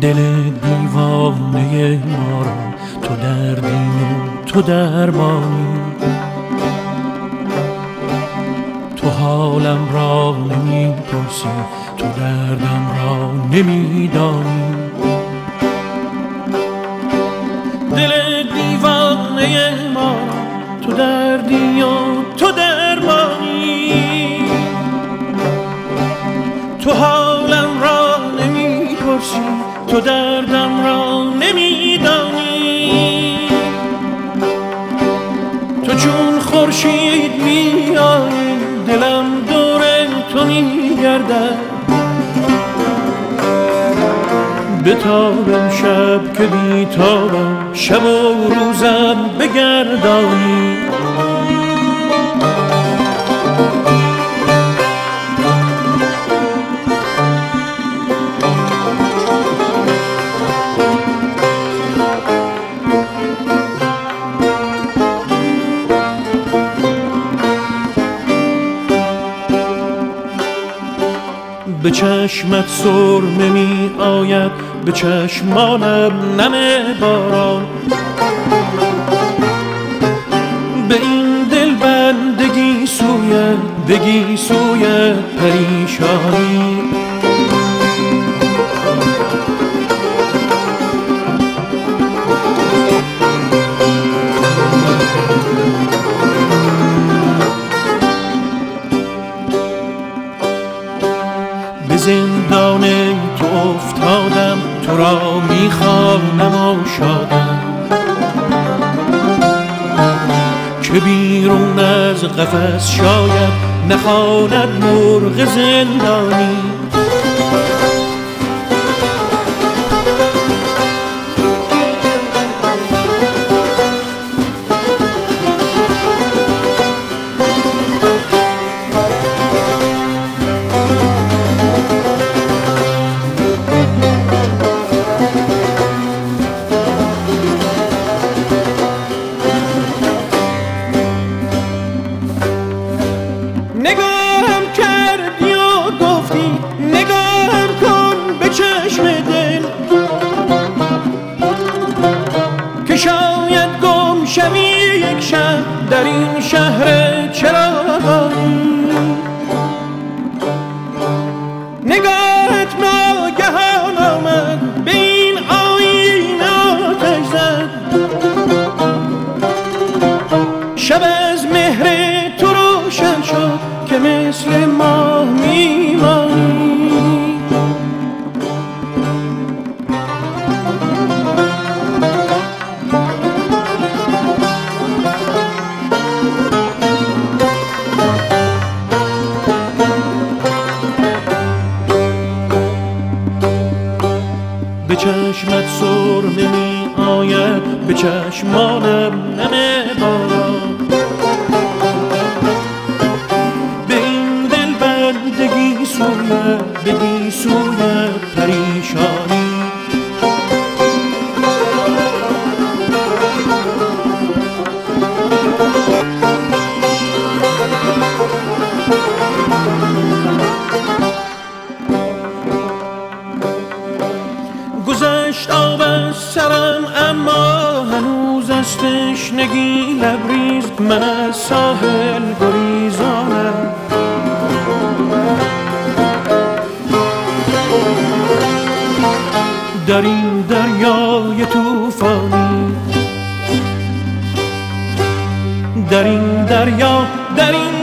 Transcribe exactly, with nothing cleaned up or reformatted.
دل دیوانه ما را تو دردی و تو درمانی، تو حالم را نمی‌پرسی، تو دردم را نمی‌دانی. دل دیوانه ما را تو دردی و تو درمانی، تو حالم را نمی‌پرسی، تو دردم را نمی‌دانی. تو چون خورشید می‌آیی، دلم دور تو می‌گردد. بتابم شب که بیتابم، شب و روزم بگردانی. به چشمت سرمه می آید، به چشمانم نم باران. به این دل بندگی سویت، بگی سویت پریشانی. به زندان تو افتادم، تو را میخوانم و شادم. که بیرون از قفس شاید، نخواند مرغ زندانی. نگاهم کردی و گفتی، نگاهم کن به چشم دل، که شاید گم شوی یک شب در این شهر چراغانی. نگاهت ناگهان آمد، به این آیینه آتش زد. شب از مهر تو روشن شد، که مثل ماه میمانی. به چشمت سرمه می آید، به چشمانم نم باران. بگی سویت، بگی سویت پریشانی. گذشت آب از سرم، اما هنوز از تشنگی لبریز. من از ساحل گریزانم، در این دریای طوفانی. در این دریا، در این